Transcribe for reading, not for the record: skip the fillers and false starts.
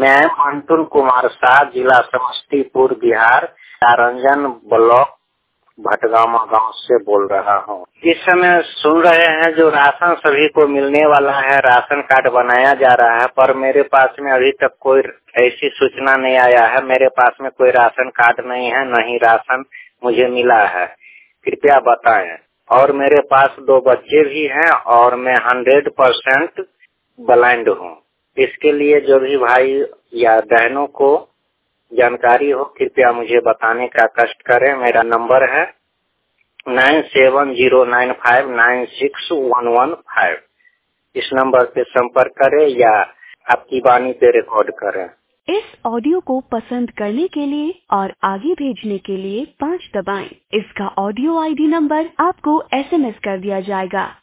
मैं मंटुल कुमार शाह, जिला समस्तीपुर, बिहार, रंजन ब्लॉक भटगामा गांव से बोल रहा हूँ। इस समय सुन रहे हैं जो राशन सभी को मिलने वाला है, राशन कार्ड बनाया जा रहा है, पर मेरे पास में अभी तक कोई ऐसी सूचना नहीं आया है। मेरे पास में कोई राशन कार्ड नहीं है, न ही राशन मुझे मिला है, कृपया बताएं। और मेरे पास 2 बच्चे भी हैं और मैं 100% ब्लाइंड हूँ। इसके लिए जो भी भाई या बहनों को जानकारी हो, कृपया मुझे बताने का कष्ट करें। मेरा नंबर है 9709596115। इस नंबर पे संपर्क करें या आपकी वाणी पे रिकॉर्ड करें। इस ऑडियो को पसंद करने के लिए और आगे भेजने के लिए 5 दबाएं। इसका ऑडियो आईडी नंबर आपको SMS कर दिया जाएगा।